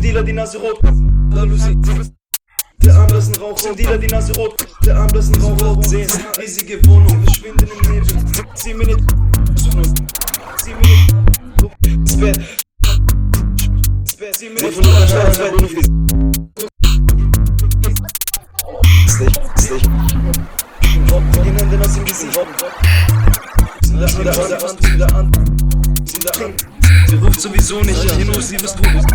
Dealer, die Nase rot. Der Arm, das ist ein Rauch. Sind Dealer, die Nase rot. Der Arm, das ist ein Rauch. Sehen, riesige Wohnung, verschwinden im Nebel. 10 Minuten. 10 Minuten. Das Bett. 10 Minuten. Die Hände aus dem Gesicht. Sie ruft sowieso nicht an, nur sie bist Todes.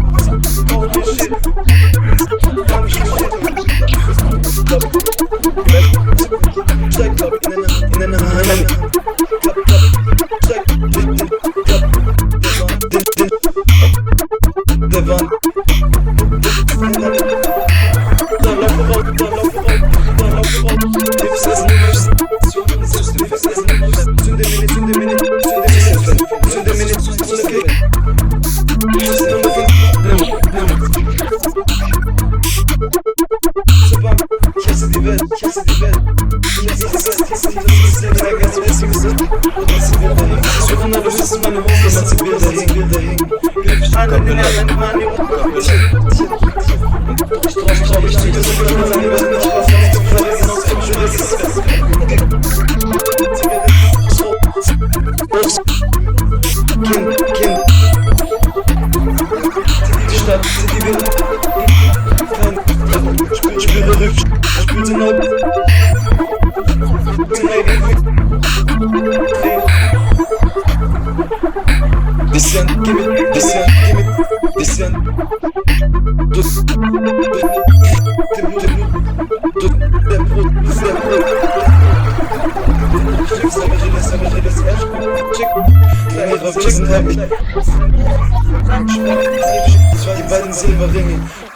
Steig ab in eine Hand. Steig der Wand. Da laufe raus, da laufe raus, da laufe raus. Hilfst essen, du möchtest. Zünde mir nicht, zünde mir nicht, zünde mir nicht, zünde mir nicht. Ich hasse die Welt, ich hasse die Welt. Ich hasse die Welt, ich hasse die Welt. Ich suche nach Wissen, meine Hosen, man sie Bilder hängen. Greif an in den Ärmel, Mann, die Ruhe. Ich trau mich nicht, dass ich mir meine Welt nicht was mache. Ich fahre hinaus, komm schon, das ist fest. Kind. Die Stadt, die Welt. Spüre Riff, spüre den Augen. Bisschen, gib mir, bisschen. Die beiden Silberringe.